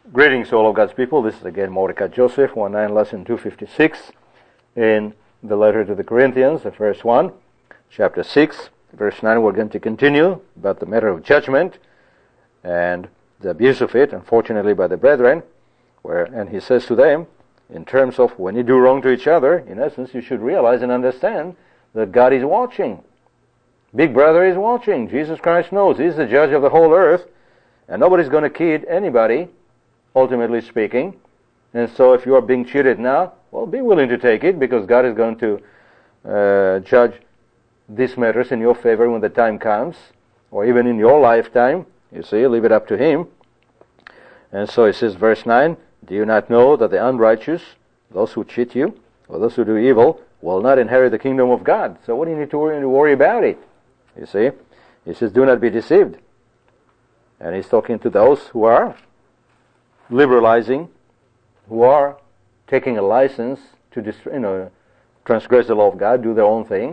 Greetings to all of God's people. This is again Mordecai Joseph, 19 lesson 256 in the letter to the Corinthians, the first one, chapter 6, verse 9. We're going to continue about the matter of judgment and the abuse of it, unfortunately, by the brethren. And he says to them, in terms of when you do wrong to each other, in essence, you should realize and understand that God is watching. Big Brother is watching. Jesus Christ knows. He's the judge of the whole earth, and nobody's going to kid anybody, ultimately speaking. And so if you are being cheated now, well, be willing to take it, because God is going to judge these matters in your favor when the time comes, or even in your lifetime. You see, leave it up to Him. And so it says, verse 9, do you not know that the unrighteous, those who cheat you, or those who do evil, will not inherit the kingdom of God? So what do you need to worry about it? You see, he says, do not be deceived. And he's talking to those who are liberalizing, who are taking a license to transgress the law of God, do their own thing,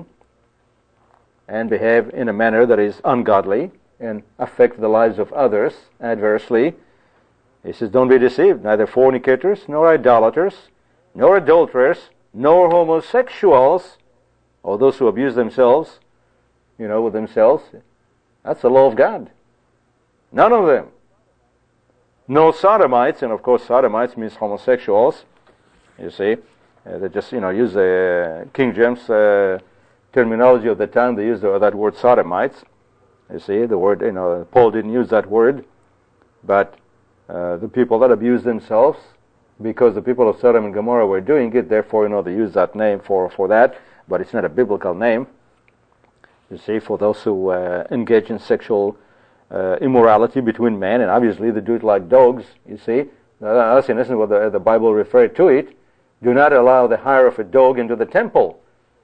and behave in a manner that is ungodly and affect the lives of others adversely. He says, don't be deceived, neither fornicators, nor idolaters, nor adulterers, nor homosexuals, or those who abuse themselves, with themselves. That's the law of God. None of them. No sodomites, and of course sodomites means homosexuals. You see, they just use the King James terminology of the time. They use that word sodomites. You see, the word Paul didn't use that word, but the people that abuse themselves, because the people of Sodom and Gomorrah were doing it, therefore they use that name for that, but it's not a biblical name. You see, for those who engage in sexual immorality between men, and obviously they do it like dogs, you see. That's in essence what the Bible referred to it. Do not allow the hire of a dog into the temple.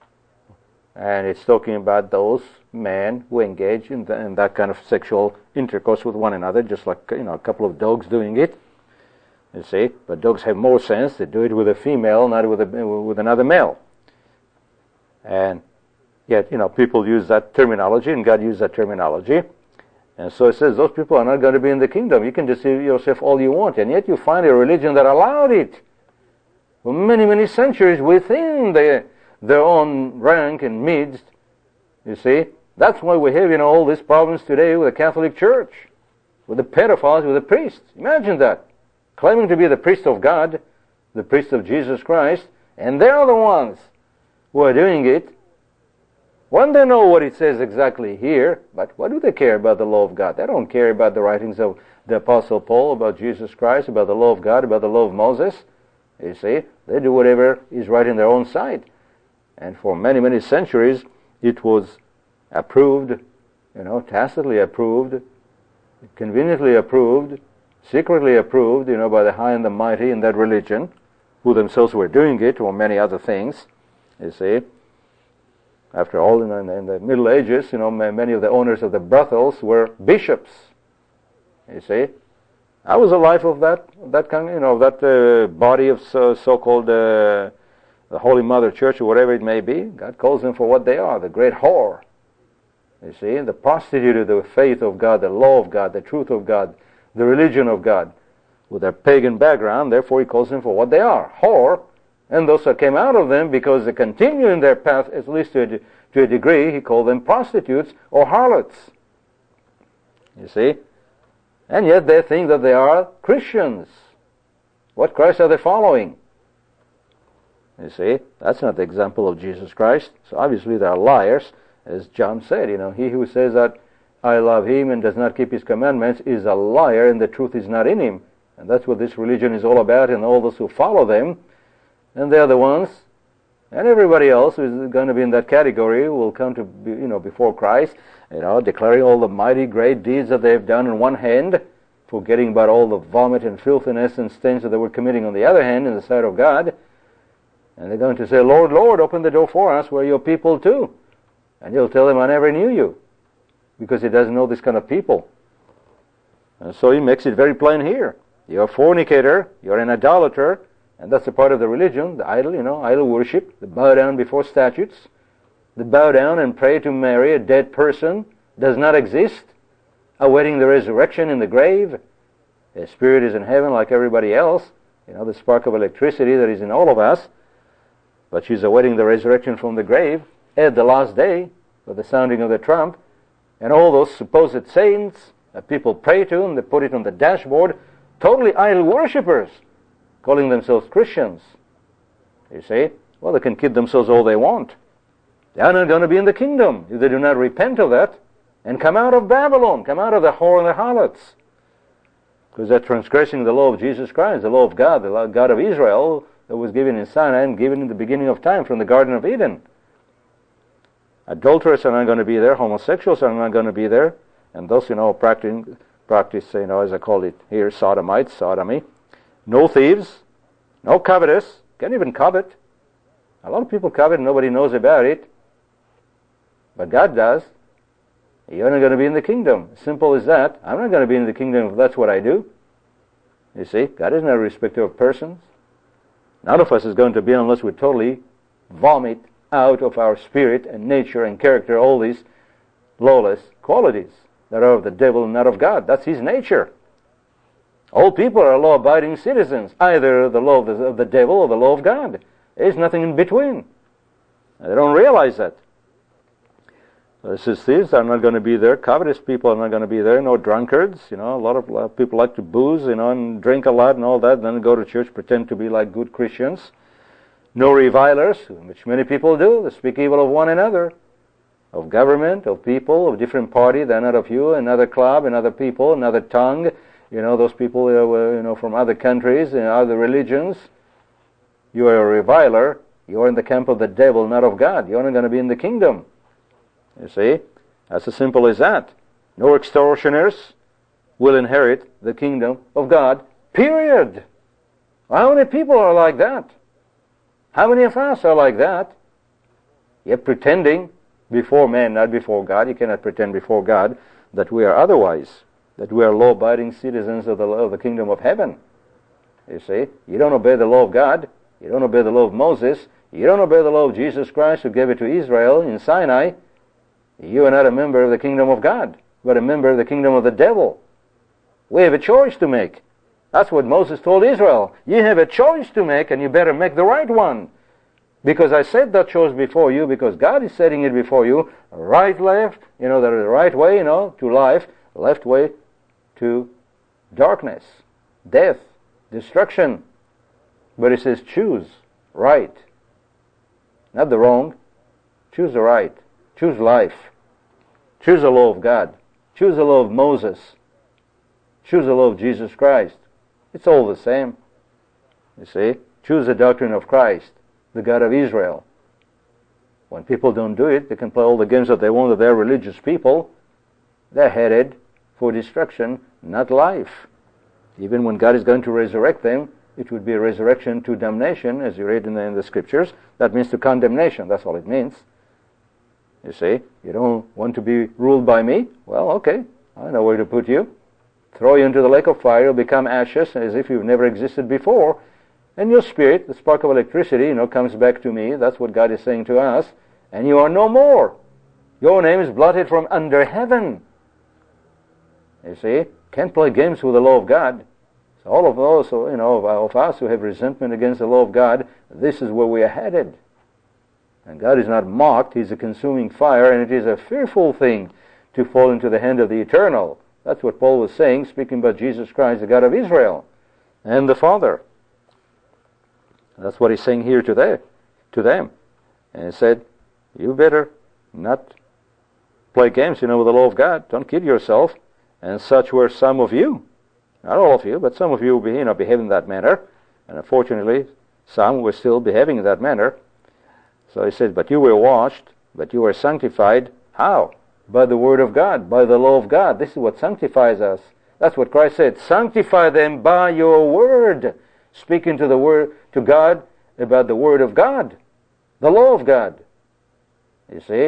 And it's talking about those men who engage in that kind of sexual intercourse with one another, just like a couple of dogs doing it. You see, but dogs have more sense. They do it with a female, not with another male. And yet, people use that terminology, and God used that terminology. And so it says those people are not going to be in the kingdom. You can deceive yourself all you want, and yet you find a religion that allowed it for many, many centuries within their own rank and midst. You see, that's why we have all these problems today with the Catholic Church, with the pedophiles, with the priests. Imagine that, claiming to be the priest of God, the priest of Jesus Christ, and they're the ones who are doing it. When they know what it says exactly here, but what do they care about the law of God? They don't care about the writings of the Apostle Paul, about Jesus Christ, about the law of God, about the law of Moses. You see, they do whatever is right in their own sight. And for many, many centuries, it was approved, tacitly approved, conveniently approved, secretly approved, by the high and the mighty in that religion, who themselves were doing it, or many other things, you see. After all, in the Middle Ages, many of the owners of the brothels were bishops. You see, that was the life of that kind, that body of so-called the Holy Mother Church, or whatever it may be. God calls them for what they are: the great whore. You see, the prostitute of the faith of God, the law of God, the truth of God, the religion of God, with their pagan background. Therefore, He calls them for what they are: whore. And those that came out of them, because they continue in their path, at least to a degree, He called them prostitutes or harlots. You see? And yet they think that they are Christians. What Christ are they following? You see? That's not the example of Jesus Christ. So obviously they are liars, as John said. He who says that I love Him and does not keep His commandments is a liar, and the truth is not in him. And that's what this religion is all about, and all those who follow them. And they're the ones, and everybody else who is going to be in that category will come to be, before Christ, declaring all the mighty great deeds that they've done on one hand, forgetting about all the vomit and filthiness and stains that they were committing on the other hand in the sight of God. And they're going to say, Lord, Lord, open the door for us, we're your people too. And He'll tell them, I never knew you, because He doesn't know this kind of people. And so He makes it very plain here. You're a fornicator, you're an idolater. And that's a part of the religion, the idol, idol worship, the bow down before statues, the bow down and pray to Mary, a dead person, does not exist, awaiting the resurrection in the grave. His spirit is in heaven like everybody else. The spark of electricity that is in all of us. But she's awaiting the resurrection from the grave at the last day with the sounding of the trump. And all those supposed saints that people pray to, and they put it on the dashboard, totally idol worshippers, calling themselves Christians. You see? Well, they can kid themselves all they want. They are not going to be in the kingdom if they do not repent of that and come out of Babylon, come out of the whore and the harlots. Because they're transgressing the law of Jesus Christ, the law of God, the God of Israel that was given in Sinai and given in the beginning of time from the Garden of Eden. Adulterers are not going to be there. Homosexuals are not going to be there. And those, practice, as I call it here, sodomites, sodomy. No thieves. No covetous. Can't even covet. A lot of people covet and nobody knows about it. But God does. You're not going to be in the kingdom. Simple as that. I'm not going to be in the kingdom if that's what I do. You see, God is not a respecter of persons. None of us is going to be unless we totally vomit out of our spirit and nature and character all these lawless qualities that are of the devil and not of God. That's his nature. All people are law-abiding citizens, either the law of the devil or the law of God. There's nothing in between. They don't realize that. Thieves are not going to be there. Covetous people are not going to be there. No drunkards. A lot of people like to booze, and drink a lot and all that, then go to church, pretend to be like good Christians. No revilers, which many people do. They speak evil of one another, of government, of people, of different party. They're not of you, another club, another people, another tongue. Those people, from other countries and other religions. You are a reviler. You are in the camp of the devil, not of God. You're not going to be in the kingdom. You see? That's as simple as that. No extortioners will inherit the kingdom of God, period. How many people are like that? How many of us are like that? You're pretending before men, not before God. You cannot pretend before God that we are otherwise, that we are law-abiding citizens of the kingdom of heaven. You see? You don't obey the law of God. You don't obey the law of Moses. You don't obey the law of Jesus Christ who gave it to Israel in Sinai. You are not a member of the kingdom of God, but a member of the kingdom of the devil. We have a choice to make. That's what Moses told Israel. You have a choice to make, and you better make the right one. Because I set that choice before you, because God is setting it before you, right, left, the right way, to life, left way to darkness, death, destruction. But it says choose right. Not the wrong. Choose the right. Choose life. Choose the law of God. Choose the law of Moses. Choose the law of Jesus Christ. It's all the same. You see? Choose the doctrine of Christ, the God of Israel. When people don't do it, they can play all the games that they want with their religious people. They're headed for destruction, not life. Even when God is going to resurrect them, it would be a resurrection to damnation, as you read in the scriptures. That means to condemnation. That's all it means. You see, you don't want to be ruled by me? Well, okay, I know where to put you. Throw you into the lake of fire, you'll become ashes as if you've never existed before. And your spirit, the spark of electricity, comes back to me. That's what God is saying to us. And you are no more. Your name is blotted from under heaven. You see, can't play games with the law of God. So all of those, of us who have resentment against the law of God, this is where we are headed. And God is not mocked. He's a consuming fire, and it is a fearful thing to fall into the hand of the eternal. That's what Paul was saying, speaking about Jesus Christ, the God of Israel, and the Father. That's what he's saying here to them. And he said, you better not play games, with the law of God. Don't kid yourself. And such were some of you. Not all of you, but some of you will behave in that manner. And unfortunately, some were still behaving in that manner. So he said, but you were washed, but you were sanctified. How? By the word of God, by the law of God. This is what sanctifies us. That's what Christ said. Sanctify them by your word. Speaking to God about the word of God, the law of God. You see?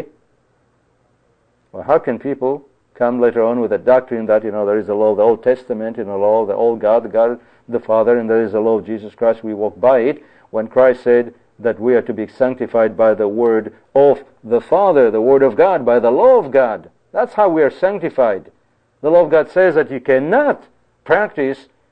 Well, how can people come later on with a doctrine that, there is the law of the Old Testament and the law of the old God, the God, the Father, and there is the law of Jesus Christ, we walk by it, when Christ said that we are to be sanctified by the word of the Father, the word of God, by the law of God. That's how we are sanctified. The law of God says that you cannot practice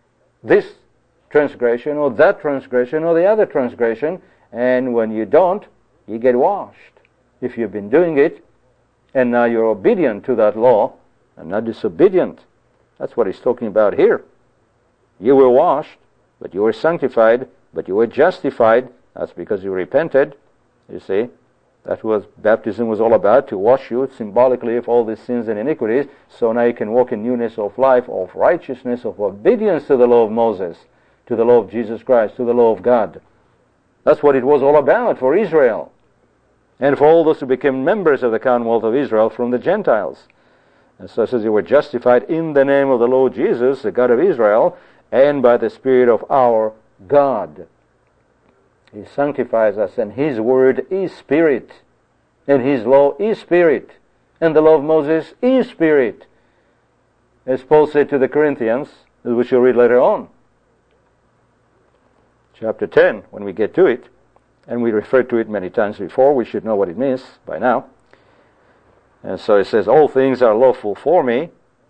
this transgression or that transgression or the other transgression, and when you don't, you get washed. If you've been doing it, and now you're obedient to that law, and not disobedient. That's what he's talking about here. You were washed, but you were sanctified, but you were justified. That's because you repented. You see, that's what baptism was all about, to wash you symbolically of all these sins and iniquities, so now you can walk in newness of life, of righteousness, of obedience to the law of Moses, to the law of Jesus Christ, to the law of God. That's what it was all about for Israel, and for all those who became members of the Commonwealth of Israel from the Gentiles. And so it says you were justified in the name of the Lord Jesus, the God of Israel, and by the Spirit of our God. He sanctifies us, and His Word is Spirit, and His law is Spirit, and the law of Moses is Spirit, as Paul said to the Corinthians, which you'll read later on. Chapter 10, when we get to it, and we referred to it many times before, we should know what it means by now. And so it says, all things are lawful for me,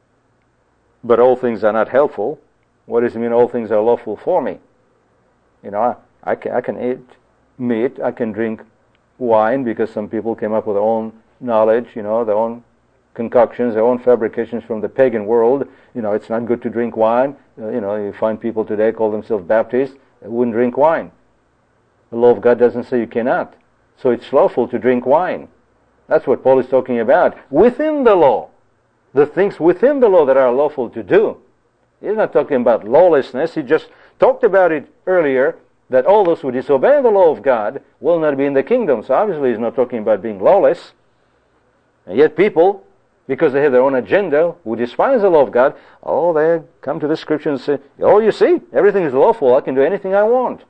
but all things are not helpful. What does it mean, all things are lawful for me? You know, I can eat meat, I can drink wine, because some people came up with their own knowledge, you know, their own concoctions, their own fabrications from the pagan world. You know, it's not good to drink wine. You know, you find people today call themselves Baptists, they wouldn't drink wine. The law of God doesn't say you cannot. So it's lawful to drink wine. That's what Paul is talking about. Within the law. The things within the law that are lawful to do. He's not talking about lawlessness. He just talked about it earlier, that all those who disobey the law of God will not be in the kingdom. So obviously he's not talking about being lawless. And yet people, because they have their own agenda, who despise the law of God, they come to the Scripture and say, you see, everything is lawful. I can do anything I want.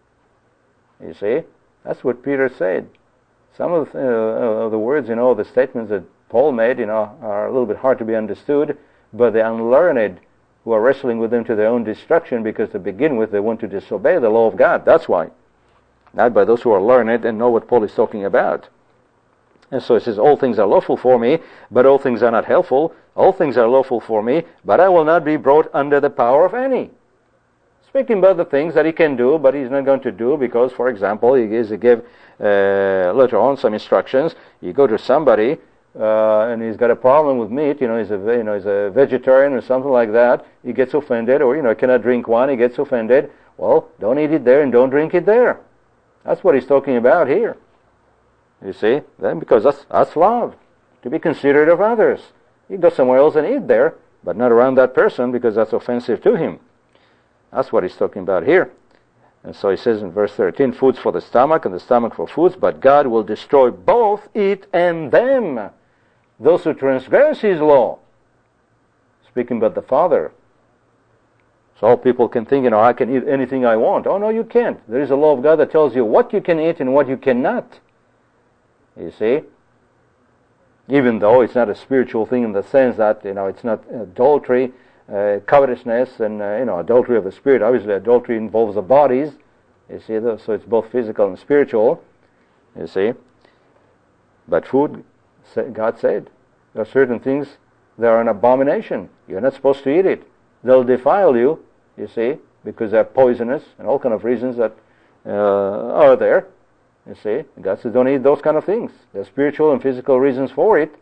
You see, that's what Peter said. Some of the words, the statements that Paul made, are a little bit hard to be understood, but the unlearned who are wrestling with them to their own destruction, because to begin with they want to disobey the law of God. That's why. Not by those who are learned and know what Paul is talking about. And so it says, all things are lawful for me, but all things are not helpful. All things are lawful for me, but I will not be brought under the power of any. Speaking about the things that he can do, but he's not going to do, because, for example, he gives later on some instructions. You go to somebody, and he's got a problem with meat, he's a vegetarian or something like that. He gets offended, or cannot drink wine. He gets offended. Well, don't eat it there and don't drink it there. That's what he's talking about here. You see, then because that's love, to be considerate of others. You go somewhere else and eat there, but not around that person, because that's offensive to him. That's what he's talking about here. And so he says in verse 13, foods for the stomach and the stomach for foods, but God will destroy both it and them, those who transgress His law. Speaking about the Father. So all people can think, I can eat anything I want. Oh, no, you can't. There is a law of God that tells you what you can eat and what you cannot. You see? Even though it's not a spiritual thing in the sense that, it's not adultery, covetousness, and, adultery of the spirit. Obviously, adultery involves the bodies. You see, so it's both physical and spiritual. You see? But food, God said, there are certain things that are an abomination. You're not supposed to eat it. They'll defile you, you see, because they're poisonous and all kind of reasons that are there. You see, God says don't eat those kind of things. There's spiritual and physical reasons for it.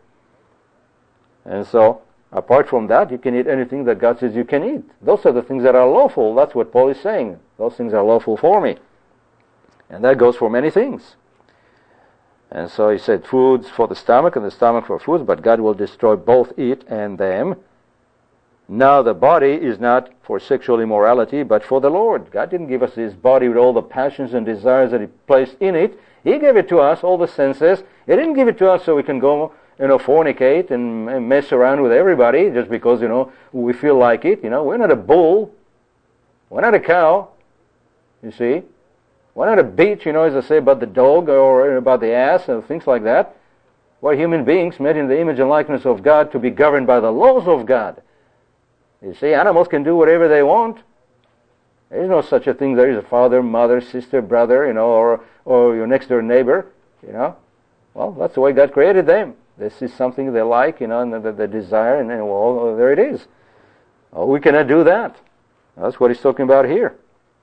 And so, apart from that, you can eat anything that God says you can eat. Those are the things that are lawful. That's what Paul is saying. Those things are lawful for me. And that goes for many things. And so he said, foods for the stomach and the stomach for foods, but God will destroy both it and them. Now the body is not for sexual immorality, but for the Lord. God didn't give us His body with all the passions and desires that He placed in it. He gave it to us, all the senses. He didn't give it to us so we can go, fornicate and mess around with everybody just because, we feel like it. We're not a bull. We're not a cow. You see? We're not a bitch, as I say about the dog or about the ass and things like that. We're human beings made in the image and likeness of God to be governed by the laws of God. You see, animals can do whatever they want. There is no such a thing. There is a father, mother, sister, brother, or your next door neighbor, Well, that's the way God created them. This is something they like, and that they desire, and well, there it is. Oh, we cannot do that. That's what he's talking about here.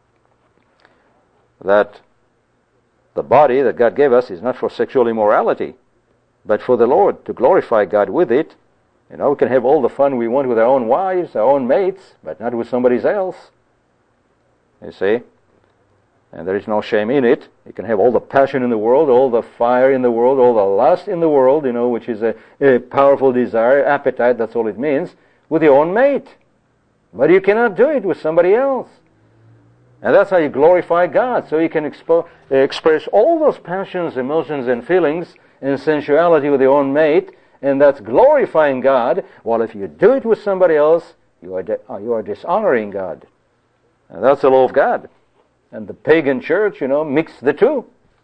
That the body that God gave us is not for sexual immorality, but for the Lord, to glorify God with it. We can have all the fun we want with our own wives, our own mates, but not with somebody else. You see? And there is no shame in it. You can have all the passion in the world, all the fire in the world, all the lust in the world, which is a powerful desire, appetite, that's all it means, with your own mate. But you cannot do it with somebody else. And that's how you glorify God. So you can express all those passions, emotions, and feelings and sensuality with your own mate, and that's glorifying God. While if you do it with somebody else, you are dishonoring God. And that's the law of God. And the pagan church, mixed the two.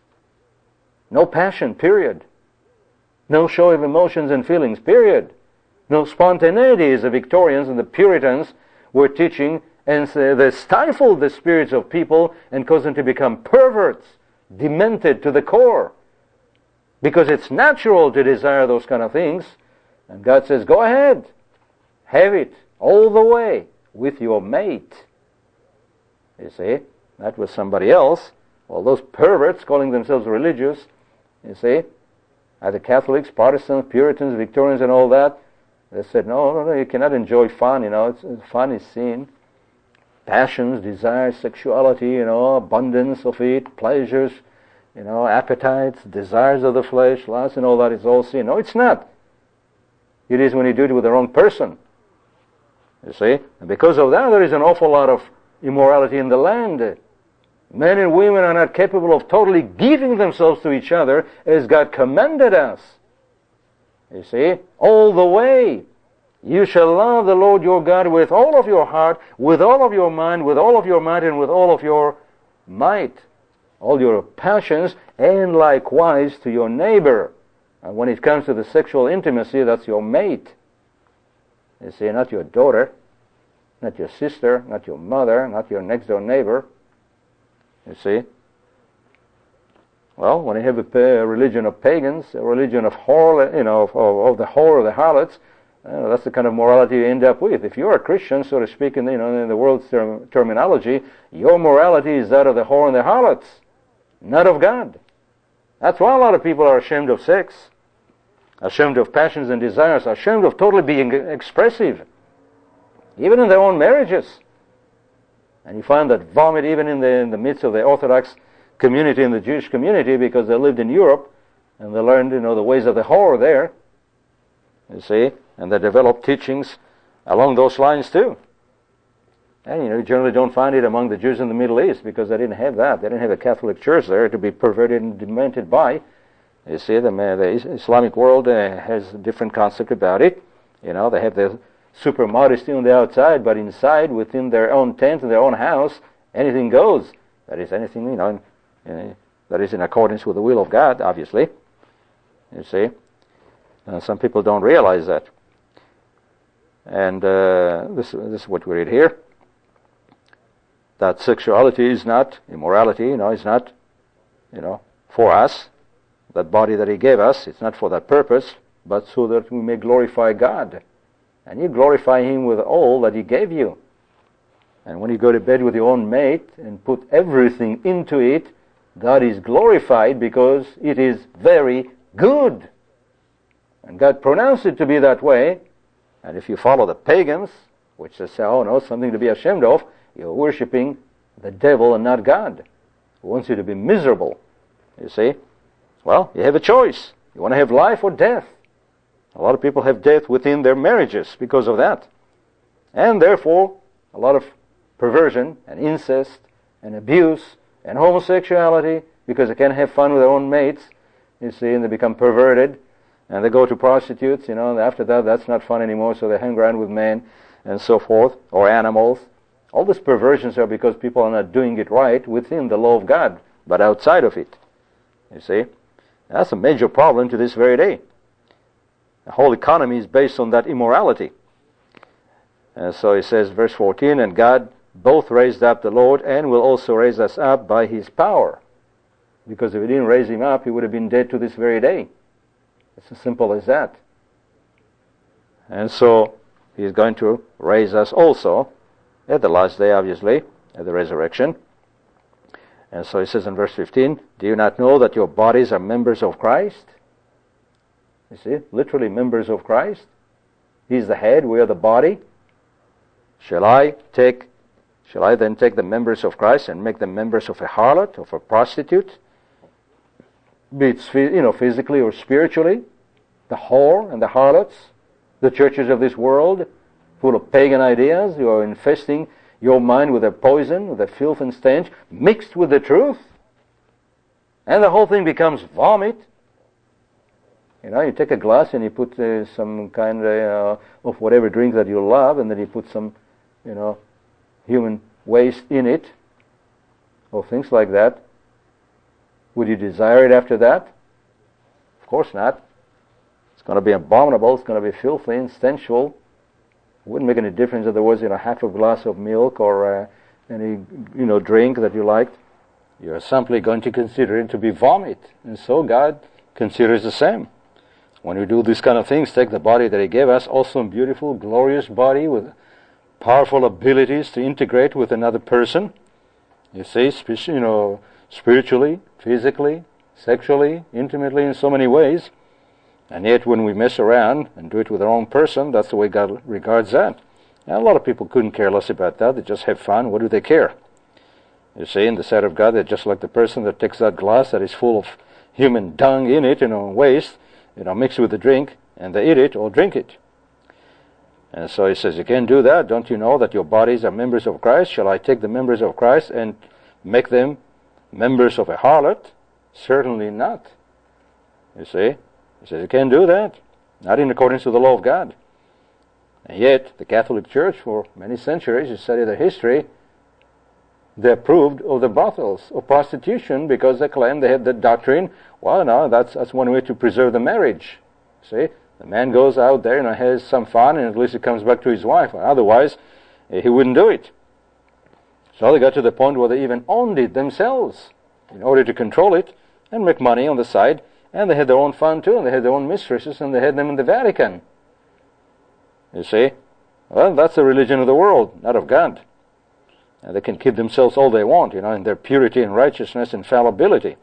No passion, period. No show of emotions and feelings, period. No spontaneity, as the Victorians and the Puritans were teaching, and they stifled the spirits of people and caused them to become perverts, demented to the core. Because it's natural to desire those kind of things. And God says, go ahead, have it all the way with your mate. You see, not with somebody else. All those perverts calling themselves religious, you see, either Catholics, Protestants, Puritans, Victorians, and all that, they said, no, you cannot enjoy fun, fun is sin. Passions, desires, sexuality, abundance of it, pleasures, appetites, desires of the flesh, lust, and all that is all sin. No, it's not. It is when you do it with the wrong person. You see? And because of that, there is an awful lot of immorality in the land. Men and women are not capable of totally giving themselves to each other as God commanded us. You see? All the way. You shall love the Lord your God with all of your heart, with all of your mind, with all of your might, and with all of your might. All your passions, and likewise to your neighbor. And when it comes to the sexual intimacy, that's your mate. You see, not your daughter, not your sister, not your mother, not your next door neighbor. You see? Well, when you have a religion of pagans, a religion of whore, of the whore, of the harlots, that's the kind of morality you end up with. If you're a Christian, so to speak, in the world's terminology, your morality is that of the whore and the harlots, not of God. That's why a lot of people are ashamed of sex, ashamed of passions and desires, ashamed of totally being expressive, even in their own marriages. And you find that vomit even in the midst of the Orthodox community and the Jewish community, because they lived in Europe and they learned, the ways of the whore there. You see, and they developed teachings along those lines too. And you generally don't find it among the Jews in the Middle East, because they didn't have that. They didn't have a Catholic church there to be perverted and demented by. You see, the Islamic world has a different concept about it. They have their super modesty on the outside, but inside, within their own tent, in their own house, anything goes. That is anything, that is in accordance with the will of God, obviously. You see. Some people don't realize that. And this is what we read here. That sexuality is not immorality, is not, for us. That body that He gave us, it's not for that purpose, but so that we may glorify God. And you glorify Him with all that He gave you. And when you go to bed with your own mate and put everything into it, God is glorified because it is very good. And God pronounced it to be that way. And if you follow the pagans, which they say, something to be ashamed of, you're worshiping the devil and not God, who wants you to be miserable. You see? Well, you have a choice. You want to have life or death. A lot of people have death within their marriages because of that. And therefore, a lot of perversion and incest and abuse and homosexuality, because they can't have fun with their own mates, you see, and they become perverted. And they go to prostitutes, and after that, that's not fun anymore, so they hang around with men and so forth, or animals. All these perversions are because people are not doing it right within the law of God, but outside of it. You see? That's a major problem to this very day. The whole economy is based on that immorality. And so it says, verse 14, and God both raised up the Lord and will also raise us up by His power. Because if He didn't raise Him up, He would have been dead to this very day. It's as simple as that. And so He's going to raise us also at the last day, obviously, at the resurrection. And so he says in verse 15, do you not know that your bodies are members of Christ? You see, literally members of Christ. He's the head, we are the body. Shall I then take the members of Christ and make them members of a harlot, of a prostitute? Be it physically or spiritually. The whore and the harlots, the churches of this world, full of pagan ideas, you are infesting your mind with a poison, with a filth and stench, mixed with the truth. And the whole thing becomes vomit. You take a glass and you put some kind of whatever drink that you love, and then you put some, human waste in it, or things like that. Would you desire it after that? Of course not. It's going to be abominable. It's going to be filthy and stenchful. It wouldn't make any difference if there was, half a glass of milk or any, drink that you liked. You're simply going to consider it to be vomit. And so God considers the same. When we do these kind of things, take the body that He gave us, awesome, beautiful, glorious body with powerful abilities to integrate with another person. You see, spiritually, physically, sexually, intimately, in so many ways. And yet when we mess around and do it with the wrong person, that's the way God regards that. And a lot of people couldn't care less about that. They just have fun. What do they care? You see, in the sight of God, they're just like the person that takes that glass that is full of human dung in it, waste, mixed with the drink, and they eat it or drink it. And so he says, you can't do that. Don't you know that your bodies are members of Christ? Shall I take the members of Christ and make them members of a harlot? Certainly not. You see? He says, you can't do that. Not in accordance with the law of God. And yet, the Catholic Church, for many centuries, you study their history, they approved of the brothels, of prostitution, because they claimed they had the doctrine, well, no, that's one way to preserve the marriage. See? The man goes out there, has some fun, and at least he comes back to his wife. Otherwise, he wouldn't do it. So they got to the point where they even owned it themselves in order to control it and make money on the side. And they had their own fun too, and they had their own mistresses, and they had them in the Vatican. You see? Well, that's the religion of the world, not of God. And they can keep themselves all they want, in their purity and righteousness and fallibility.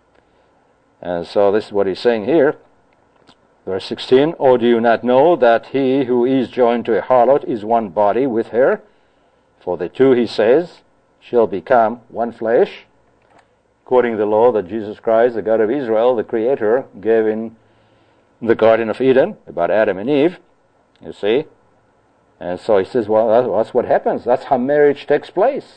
And so this is what he's saying here. Verse 16, or do you not know that he who is joined to a harlot is one body with her? For the two, he says, shall become one flesh. According to the law that Jesus Christ, the God of Israel, the Creator, gave in the Garden of Eden about Adam and Eve, you see. And so he says, well, that's what happens. That's how marriage takes place.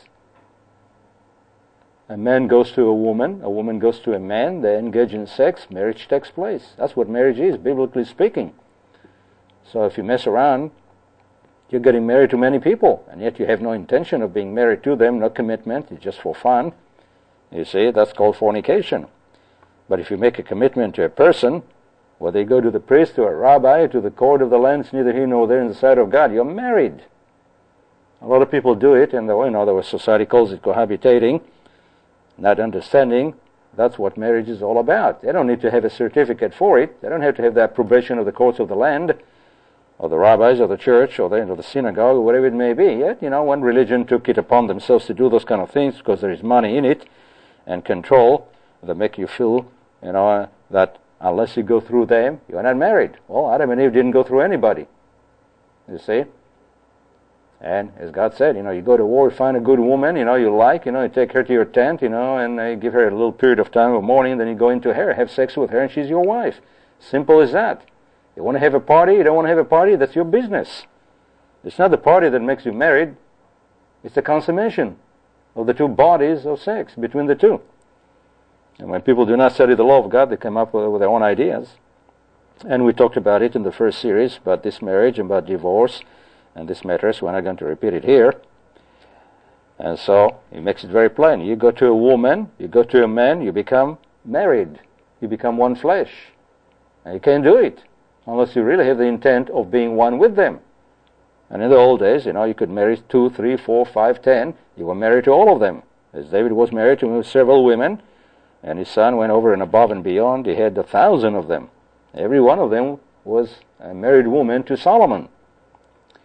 A man goes to a woman goes to a man, they engage in sex, marriage takes place. That's what marriage is, biblically speaking. So if you mess around, you're getting married to many people, and yet you have no intention of being married to them, no commitment, it's just for fun. You see, that's called fornication. But if you make a commitment to a person, whether you go to the priest, to a rabbi, to the court of the land, it's neither here nor there in the sight of God. You're married. A lot of people do it, and the society calls it cohabitating, not understanding that's what marriage is all about. They don't need to have a certificate for it. They don't have to have the approbation of the courts of the land, or the rabbis, or the church, or the synagogue, or whatever it may be. Yet, one religion took it upon themselves to do those kind of things because there is money in it and control that make you feel, that unless you go through them, you're not married. Well, Adam and Eve didn't go through anybody. You see? And as God said, you go to war, find a good woman, you like, you take her to your tent, and you give her a little period of time of mourning, then you go into her, have sex with her, and she's your wife. Simple as that. You want to have a party, you don't want to have a party, that's your business. It's not the party that makes you married. It's the consummation of the two bodies of sex between the two. And when people do not study the law of God, they come up with their own ideas. And we talked about it in the first series, about this marriage, about divorce, and this matters. We're not going to repeat it here. And so, he makes it very plain. You go to a woman, you go to a man, you become married. You become one flesh. And you can't do it unless you really have the intent of being one with them. And in the old days, you could marry 2, 3, 4, 5, 10. You were married to all of them. As David was married to several women, and his son went over and above and beyond. He had 1,000 of them. Every one of them was a married woman to Solomon.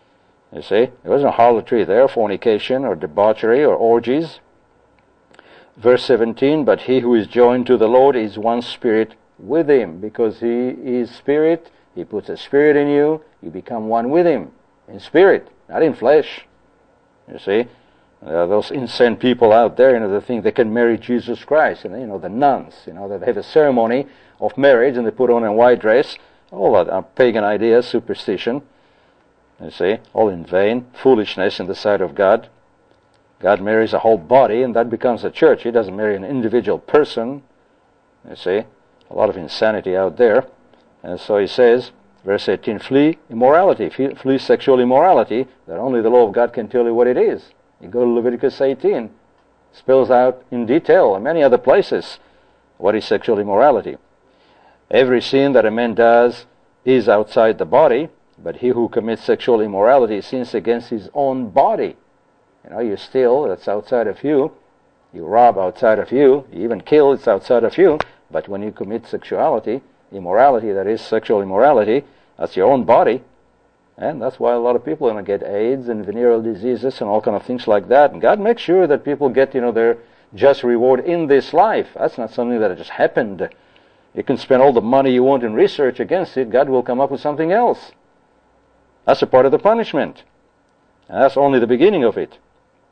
You see, there was no harlotry there, fornication or debauchery or orgies. Verse 17, but he who is joined to the Lord is one spirit with him. Because he is spirit, he puts a spirit in you, you become one with him. In spirit, not in flesh. You see, those insane people out there, they think they can marry Jesus Christ. And, the nuns, that have a ceremony of marriage and they put on a white dress. All that are pagan ideas, superstition. You see, all in vain, foolishness in the sight of God. God marries a whole body, and that becomes a church. He doesn't marry an individual person. You see, a lot of insanity out there. And so he says, verse 18, flee immorality, flee sexual immorality, that only the law of God can tell you what it is. You go to Leviticus 18, spells out in detail, and many other places, what is sexual immorality. Every sin that a man does is outside the body, but he who commits sexual immorality sins against his own body. You steal, that's outside of you. You rob, outside of you. You even kill, it's outside of you. But when you commit sexuality, immorality, that is sexual immorality, that's your own body. And that's why a lot of people get AIDS and venereal diseases and all kind of things like that. And God makes sure that people get, their just reward in this life. That's not something that just happened. You can spend all the money you want in research against it. God will come up with something else. That's a part of the punishment. And that's only the beginning of it.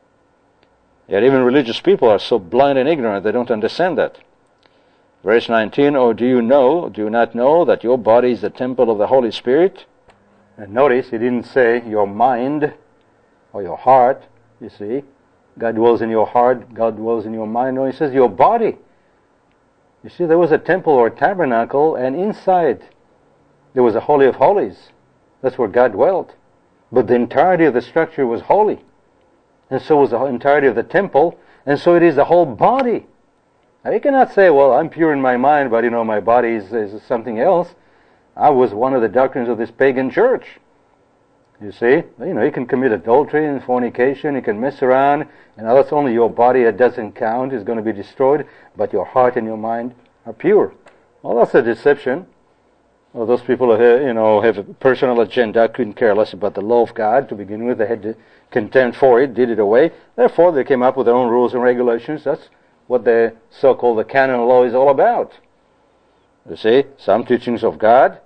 Yet even religious people are so blind and ignorant, they don't understand that. Verse 19, or do you not know that your body is the temple of the Holy Spirit? And notice, he didn't say your mind or your heart, you see. God dwells in your heart, God dwells in your mind. No, he says your body. You see, there was a temple or a tabernacle, and inside there was a Holy of Holies. That's where God dwelt. But the entirety of the structure was holy. And so was the entirety of the temple, and so it is the whole body. Now you cannot say, well, I'm pure in my mind, but my body is something else. I was one of the doctrines of this pagan church. You see, you can commit adultery and fornication, you can mess around, and that's only your body that doesn't count, is going to be destroyed, but your heart and your mind are pure. Well, that's a deception. Well, those people who have a personal agenda, couldn't care less about the law of God to begin with. They had contempt for it, did it away. Therefore, they came up with their own rules and regulations. That's what the so-called the canon law is all about. You see, some teachings of God,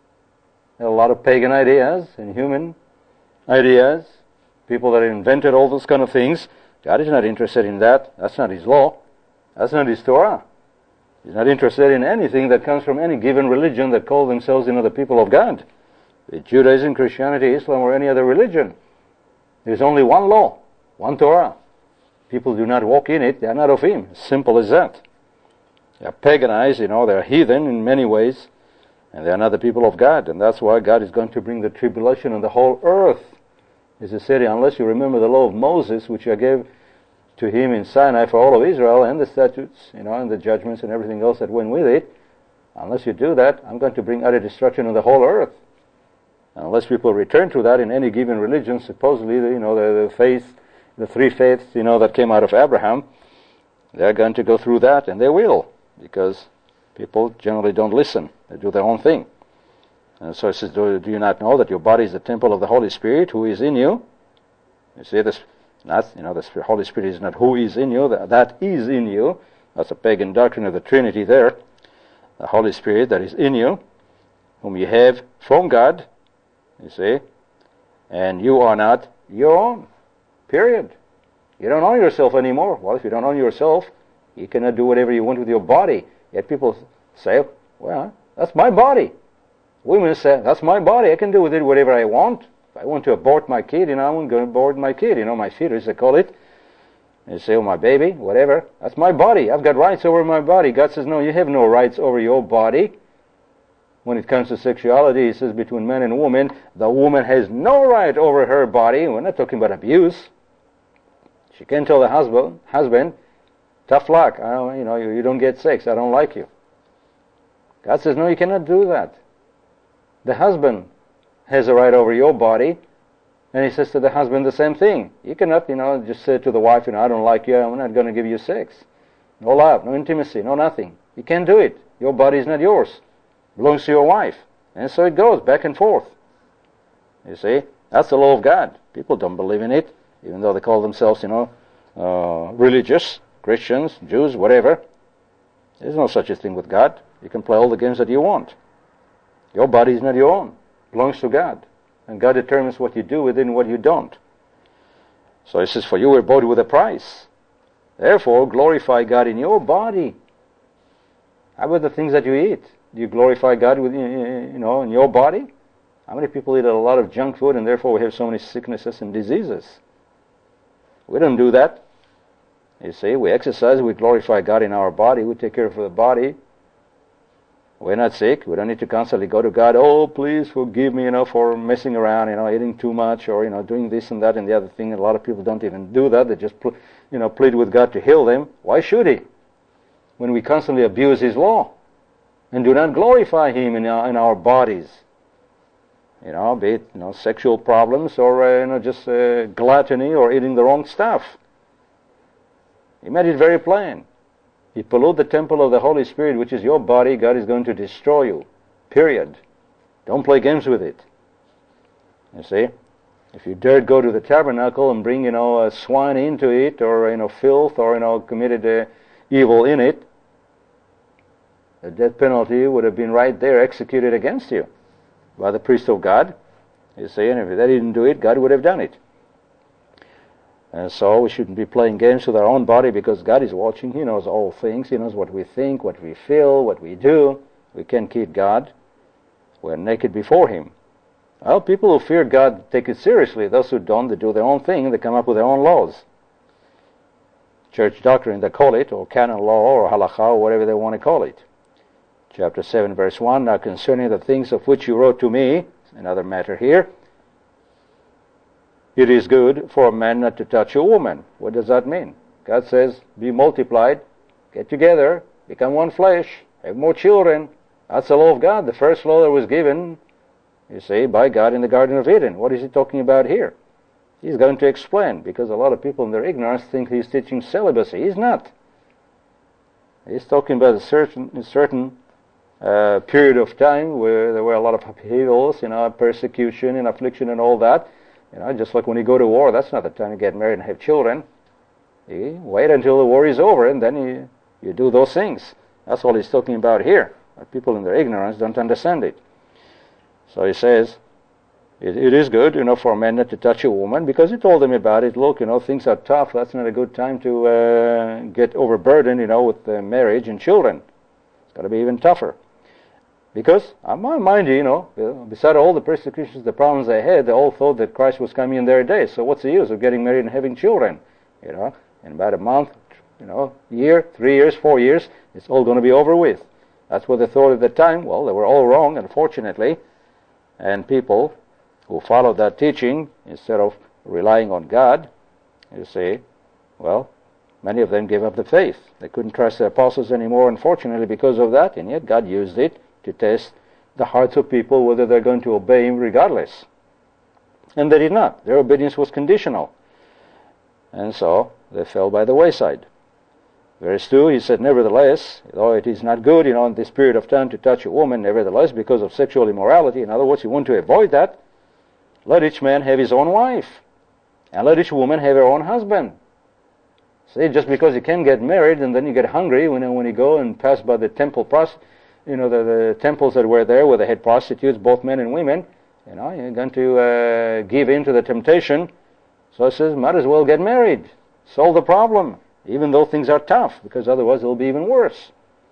a lot of pagan ideas and human ideas, people that invented all those kind of things. God is not interested in that. That's not His law. That's not His Torah. He's not interested in anything that comes from any given religion that call themselves the people of God. Be it Judaism, Christianity, Islam, or any other religion. There's only one law, one Torah. People do not walk in it, they are not of Him. Simple as that. They are paganized, they are heathen in many ways, and they are not the people of God. And that's why God is going to bring the tribulation on the whole earth. As I said, unless you remember the law of Moses, which I gave to him in Sinai for all of Israel, and the statutes, and the judgments and everything else that went with it, unless you do that, I'm going to bring utter destruction on the whole earth. Unless people return to that in any given religion, supposedly, the faith, the three faiths, that came out of Abraham, they're going to go through that, and they will, because people generally don't listen. They do their own thing. And so it says, do you not know that your body is the temple of the Holy Spirit who is in you? You see, this, the Holy Spirit is not who is in you, that is in you. That's a pagan doctrine of the Trinity there. The Holy Spirit that is in you, whom you have from God, you see, and you are not your own. Period. You don't own yourself anymore. Well, if you don't own yourself, you cannot do whatever you want with your body. Yet people say, well, that's my body. Women say, that's my body. I can do with it whatever I want. If I want to abort my kid, I'm going to abort my kid. My fetus, they call it. They say, oh, my baby, whatever. That's my body. I've got rights over my body. God says, no, you have no rights over your body. When it comes to sexuality, He says between man and woman, the woman has no right over her body. We're not talking about abuse. She can tell the husband, tough luck. You don't get sex. I don't like you. God says, no, you cannot do that. The husband has a right over your body, and He says to the husband the same thing. You cannot, just say to the wife, I don't like you. I'm not going to give you sex. No love, no intimacy, no nothing. You can't do it. Your body is not yours. It belongs to your wife. And so it goes back and forth. You see? That's the law of God. People don't believe in it, even though they call themselves, religious, Christians, Jews, whatever. There's no such a thing with God. You can play all the games that you want. Your body is not your own. It belongs to God. And God determines what you do with it and what you don't. So He says, for you were bought with a price. Therefore, glorify God in your body. How about the things that you eat? Do you glorify God with, in your body? How many people eat a lot of junk food and therefore we have so many sicknesses and diseases? We don't do that. You see, we exercise, we glorify God in our body, we take care of the body. We're not sick. We don't need to constantly go to God, oh, please forgive me, for messing around, eating too much or, doing this and that and the other thing. And a lot of people don't even do that. They just, plead with God to heal them. Why should He? When we constantly abuse His law and do not glorify Him in our bodies. Be it, sexual problems or, just gluttony or eating the wrong stuff. He made it very plain. You pollute the temple of the Holy Spirit, which is your body, God is going to destroy you. Period. Don't play games with it. You see? If you dared go to the tabernacle and bring, a swine into it, or, filth, or, committed evil in it, the death penalty would have been right there executed against you by the priest of God. You see, and if they didn't do it, God would have done it. And so we shouldn't be playing games with our own body because God is watching. He knows all things. He knows what we think, what we feel, what we do. We can't kid God. We're naked before Him. Well, people who fear God take it seriously. Those who don't, they do their own thing. They come up with their own laws. Church doctrine, they call it, or canon law, or halakha, or whatever they want to call it. Chapter 7, verse 1, now concerning the things of which you wrote to me, another matter here, it is good for a man not to touch a woman. What does that mean? God says, be multiplied, get together, become one flesh, have more children. That's the law of God, the first law that was given, you see, by God in the Garden of Eden. What is He talking about here? He's going to explain, because a lot of people in their ignorance think He's teaching celibacy. He's not. He's talking about a certain period of time where there were a lot of upheavals, persecution and affliction and all that. Just like when you go to war, that's not the time to get married and have children. You wait until the war is over and then you do those things. That's all He's talking about here. But people in their ignorance don't understand it. So He says, it is good, for a man not to touch a woman, because He told them about it. Look, things are tough. That's not a good time to get overburdened, with marriage and children. It's got to be even tougher. Because, mind you, beside all the persecutions, the problems they had, they all thought that Christ was coming in their day. So what's the use of getting married and having children? In about a month, year, 3 years, 4 years, it's all going to be over with. That's what they thought at the time. Well, they were all wrong, unfortunately. And people who followed that teaching, instead of relying on God, you see, well, many of them gave up the faith. They couldn't trust the apostles anymore, unfortunately, because of that. And yet God used it to test the hearts of people, whether they're going to obey Him regardless. And they did not. Their obedience was conditional. And so they fell by the wayside. Verse 2, He said, nevertheless, though it is not good, in this period of time to touch a woman, nevertheless, because of sexual immorality, in other words, you want to avoid that, let each man have his own wife, and let each woman have her own husband. See, just because you can't get married and then you get hungry when you go and pass by the temple the temples that were there where they had prostitutes, both men and women, you're going to give in to the temptation. So He says, might as well get married. Solve the problem, even though things are tough, because otherwise it'll be even worse.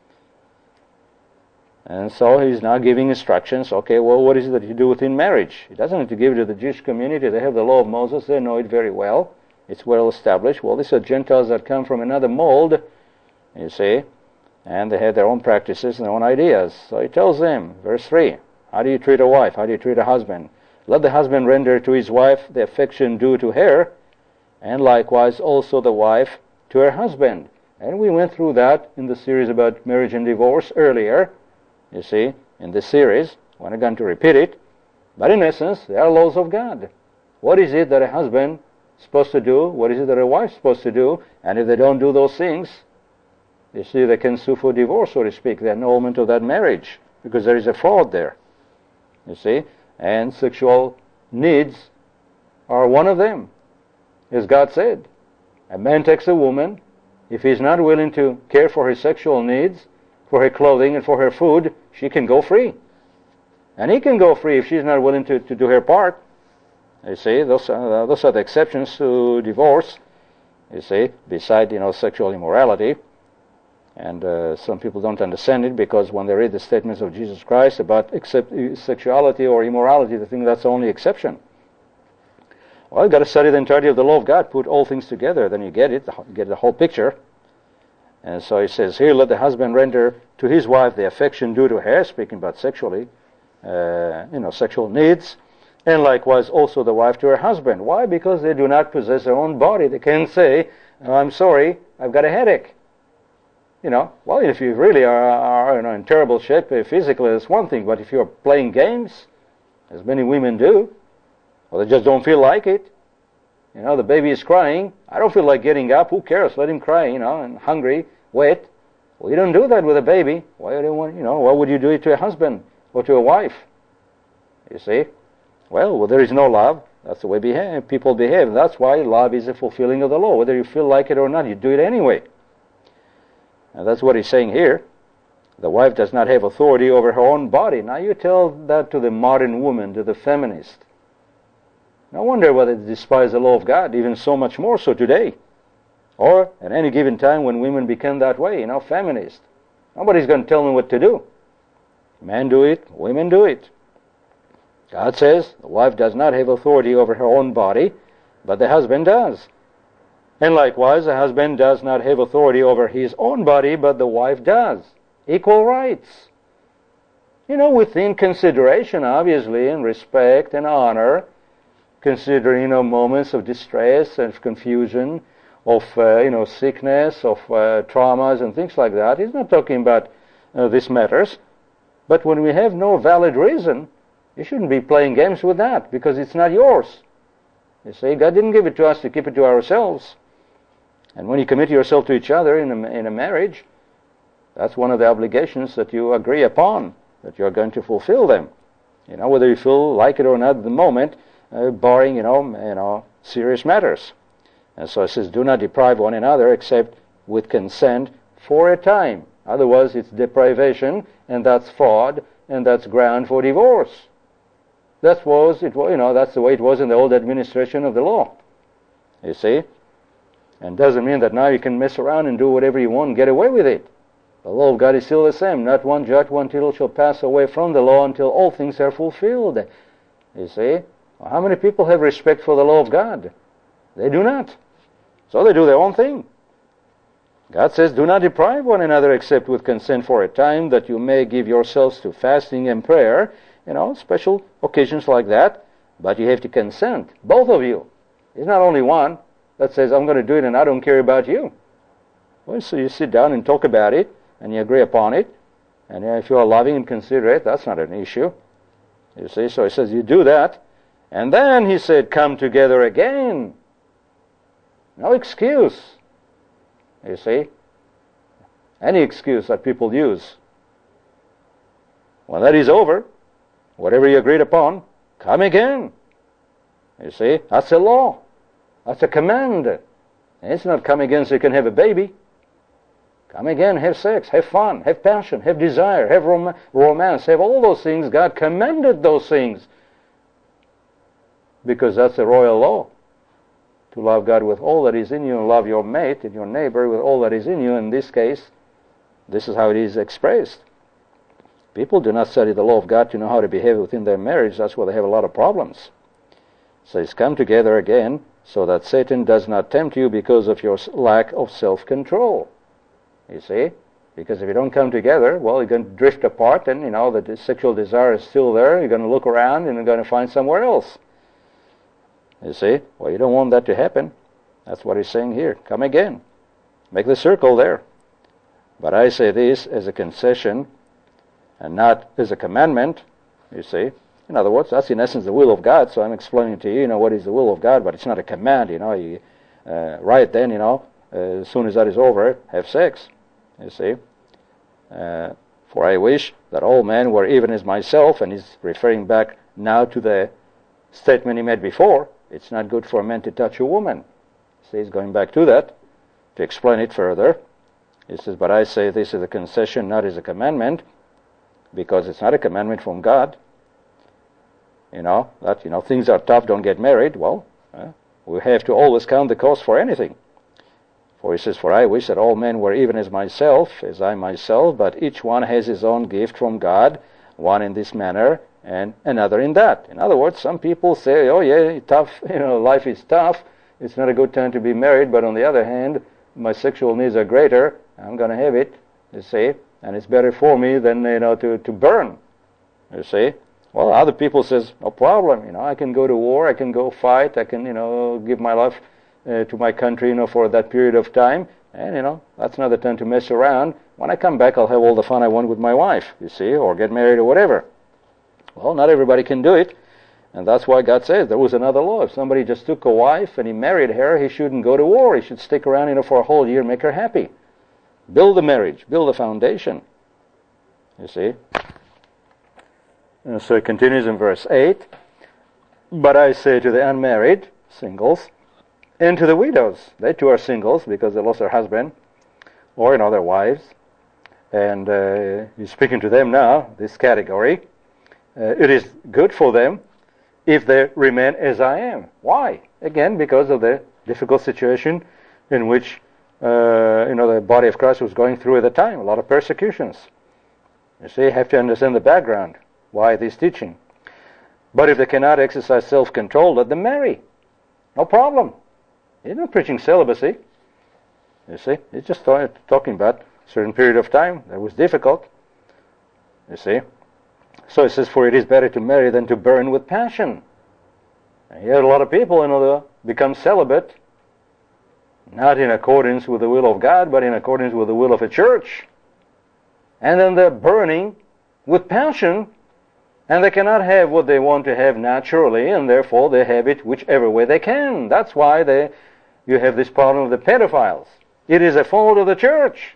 And so He's now giving instructions. Okay, well, what is it that you do within marriage? He doesn't need to give it to the Jewish community. They have the law of Moses. They know it very well. It's well established. Well, these are Gentiles that come from another mold, you see, and they have their own practices and their own ideas. So He tells them, verse 3, how do you treat a wife? How do you treat a husband? Let the husband render to his wife the affection due to her, and likewise also the wife to her husband. And we went through that in the series about marriage and divorce earlier, you see, in this series. We're not going to repeat it. But in essence, they are laws of God. What is it that a husband is supposed to do? What is it that a wife is supposed to do? And if they don't do those things, you see, they can sue for divorce, so to speak, the annulment of that marriage, because there is a fraud there, you see. And sexual needs are one of them. As God said, a man takes a woman, if he's not willing to care for her sexual needs, for her clothing and for her food, she can go free. And he can go free if she's not willing to do her part. You see, those are the exceptions to divorce, you see, beside, sexual immorality. And some people don't understand it because when they read the statements of Jesus Christ about sexuality or immorality, they think that's the only exception. Well, you've got to study the entirety of the law of God, put all things together, then you get the whole picture. And so he says here, let the husband render to his wife the affection due to her, speaking about sexually, sexual needs, and likewise also the wife to her husband. Why? Because they do not possess their own body. They can't say, oh, I'm sorry, I've got a headache. Well, if you really are in terrible shape physically, that's one thing. But if you're playing games, as many women do, or they just don't feel like it, the baby is crying, I don't feel like getting up, who cares, let him cry, and hungry, wet. Well, you don't do that with a baby. Why would you do it to a husband or to a wife? You see? Well, there is no love. That's the way people behave. That's why love is a fulfilling of the law. Whether you feel like it or not, you do it anyway. And that's what he's saying here. The wife does not have authority over her own body. Now you tell that to the modern woman, to the feminist. No wonder why they despise the law of God, even so much more so today. Or at any given time when women become that way, feminist. Nobody's going to tell me what to do. Men do it, women do it. God says the wife does not have authority over her own body, but the husband does. And likewise, the husband does not have authority over his own body, but the wife does. Equal rights. Within consideration, obviously, and respect and honor, considering, moments of distress and confusion, of, sickness, of traumas and things like that. He's not talking about these matters. But when we have no valid reason, you shouldn't be playing games with that, because it's not yours. You see, God didn't give it to us to keep it to ourselves. And when you commit yourself to each other in a marriage, that's one of the obligations that you agree upon, that you're going to fulfill them. Whether you feel like it or not at the moment, barring, serious matters. And so it says, do not deprive one another except with consent for a time. Otherwise, it's deprivation, and that's fraud, and that's ground for divorce. That's the way it was in the old administration of the law. You see? And doesn't mean that now you can mess around and do whatever you want and get away with it. The law of God is still the same. Not one jot, one tittle shall pass away from the law until all things are fulfilled. You see? Well, how many people have respect for the law of God? They do not. So they do their own thing. God says, do not deprive one another except with consent for a time, that you may give yourselves to fasting and prayer, special occasions like that. But you have to consent, both of you. It's not only one that says, I'm going to do it and I don't care about you. Well, so you sit down and talk about it, and you agree upon it, and if you are loving and considerate, that's not an issue. You see, so he says, you do that, and then he said, come together again. No excuse. You see, any excuse that people use. When that is over, whatever you agreed upon, come again. You see, that's a law. That's a command. It's not come again so you can have a baby. Come again, have sex, have fun, have passion, have desire, have romance, have all those things. God commanded those things. Because that's the royal law. To love God with all that is in you and love your mate and your neighbor with all that is in you. In this case, this is how it is expressed. People do not study the law of God to know how to behave within their marriage. That's where they have a lot of problems. So it's come together again so that Satan does not tempt you because of your lack of self-control. You see? Because if you don't come together, well, you're going to drift apart, and, the sexual desire is still there. You're going to look around and you're going to find somewhere else. You see? Well, you don't want that to happen. That's what he's saying here. Come again. Make the circle there. But I say this as a concession and not as a commandment, you see. In other words, that's in essence the will of God, so I'm explaining to you, what is the will of God, but it's not a command, right then, as soon as that is over, have sex, you see. For I wish that all men were even as myself, and he's referring back now to the statement he made before, it's not good for a man to touch a woman. See, he's going back to that to explain it further. He says, but I say this is a concession, not as a commandment, because it's not a commandment from God. That things are tough, don't get married. Well, we have to always count the cost for anything. For he says, for I wish that all men were even as myself, as I myself, but each one has his own gift from God, one in this manner and another in that. In other words, some people say, oh yeah, tough, life is tough, it's not a good time to be married, but on the other hand, my sexual needs are greater, I'm going to have it, you see, and it's better for me than, to burn, you see. Well, other people says, no problem, I can go to war, I can go fight, I can, give my life to my country, for that period of time, and, that's not the time to mess around. When I come back, I'll have all the fun I want with my wife, you see, or get married or whatever. Well, not everybody can do it, and that's why God says there was another law. If somebody just took a wife and he married her, he shouldn't go to war. He should stick around, for a whole year, make her happy. Build the marriage, build the foundation, you see. And so it continues in verse 8, but I say to the unmarried, singles, and to the widows, they too are singles because they lost their husband, or their wives, and he's speaking to them now, this category. It is good for them if they remain as I am. Why? Again, because of the difficult situation in which the body of Christ was going through at the time, a lot of persecutions. You see, you have to understand the background, why this teaching. But if they cannot exercise self-control, let them marry. No problem. He's not preaching celibacy. You see, he's just talking about a certain period of time that was difficult. You see. So it says, for it is better to marry than to burn with passion. And yet a lot of people, become celibate, not in accordance with the will of God, but in accordance with the will of a church. And then they're burning with passion, and they cannot have what they want to have naturally, and therefore they have it whichever way they can. That's why you have this problem of the pedophiles. It is a fault of the church.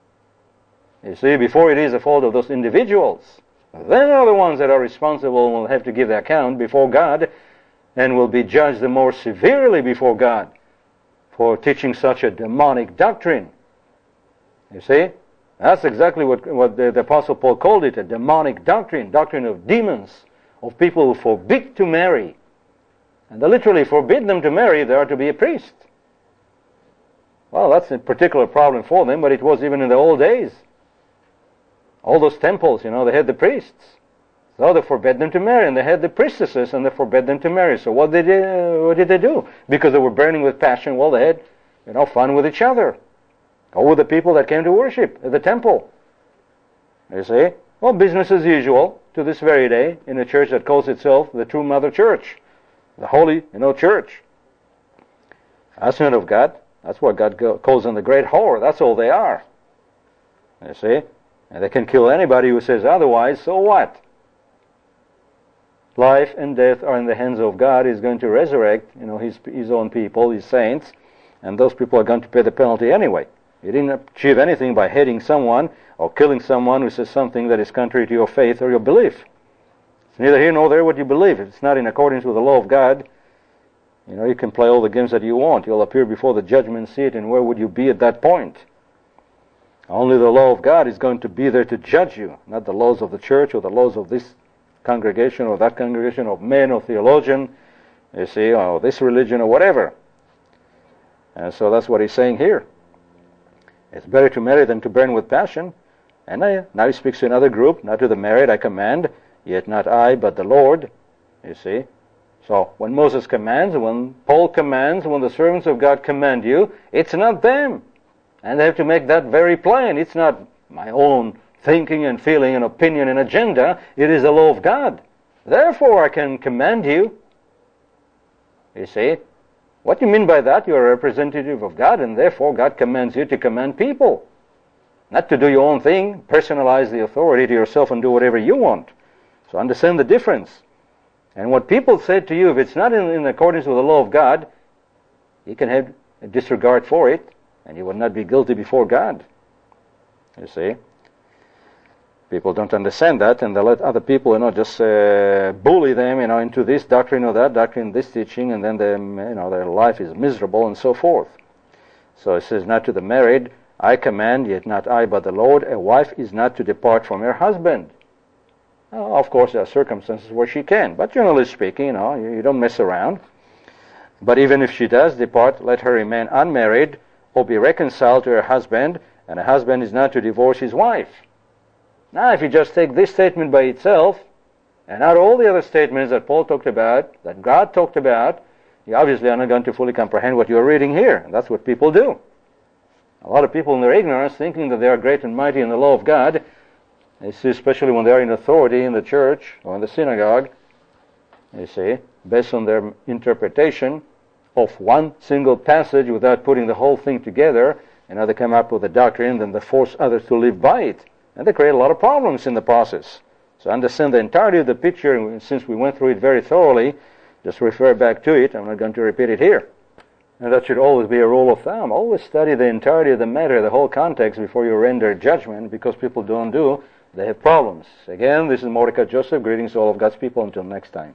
You see, before it is a fault of those individuals. They are the ones that are responsible and will have to give the account before God and will be judged the more severely before God for teaching such a demonic doctrine. You see? That's exactly what the Apostle Paul called it, a demonic doctrine of demons, of people who forbid to marry. And they literally forbid them to marry if they are to be a priest. Well, that's a particular problem for them, but it was even in the old days. All those temples, they had the priests. So they forbade them to marry, and they had the priestesses, and they forbade them to marry. So what did they do? Because they were burning with passion, well, they had, fun with each other. Or with the people that came to worship at the temple. You see? Well, business as usual to this very day in a church that calls itself the true Mother Church. The Holy, Church. That's not of God. That's what God calls them the great whore. That's all they are. You see? And they can kill anybody who says otherwise, so what? Life and death are in the hands of God. He's going to resurrect, his own people, his saints, and those people are going to pay the penalty anyway. You didn't achieve anything by hating someone or killing someone who says something that is contrary to your faith or your belief. It's neither here nor there what you believe. If it's not in accordance with the law of God, you can play all the games that you want. You'll appear before the judgment seat, and where would you be at that point? Only the law of God is going to be there to judge you, not the laws of the church or the laws of this congregation or that congregation of men or theologian, you see, or this religion or whatever. And so that's what he's saying here. It's better to marry than to burn with passion. And now he speaks to another group, not to the married I command, yet not I, but the Lord, you see. So when Moses commands, when Paul commands, when the servants of God command you, it's not them. And they have to make that very plain. It's not my own thinking and feeling and opinion and agenda. It is the law of God. Therefore I can command you. You see? What do you mean by that? You are a representative of God, and therefore God commands you to command people. Not to do your own thing, personalize the authority to yourself and do whatever you want. So understand the difference. And what people say to you, if it's not in accordance with the law of God, you can have a disregard for it, and you will not be guilty before God. You see? People don't understand that, and they let other people, just bully them, into this doctrine or that doctrine, this teaching, and then their life is miserable and so forth. So it says, not to the married, I command, yet not I, but the Lord, a wife is not to depart from her husband. Of course, there are circumstances where she can, but generally speaking, you don't mess around. But even if she does depart, let her remain unmarried, or be reconciled to her husband, and a husband is not to divorce his wife. Now, if you just take this statement by itself, and not all the other statements that Paul talked about, that God talked about, you obviously are not going to fully comprehend what you're reading here. And that's what people do. A lot of people in their ignorance, thinking that they are great and mighty in the law of God, especially when they are in authority in the church or in the synagogue, you see, based on their interpretation of one single passage without putting the whole thing together, and now they come up with a doctrine, then they force others to live by it. And they create a lot of problems in the process. So understand the entirety of the picture, and since we went through it very thoroughly, just refer back to it. I'm not going to repeat it here. And that should always be a rule of thumb. Always study the entirety of the matter, the whole context, before you render judgment, because people don't do, they have problems. Again, this is Mordecai Joseph. Greetings to all of God's people. Until next time.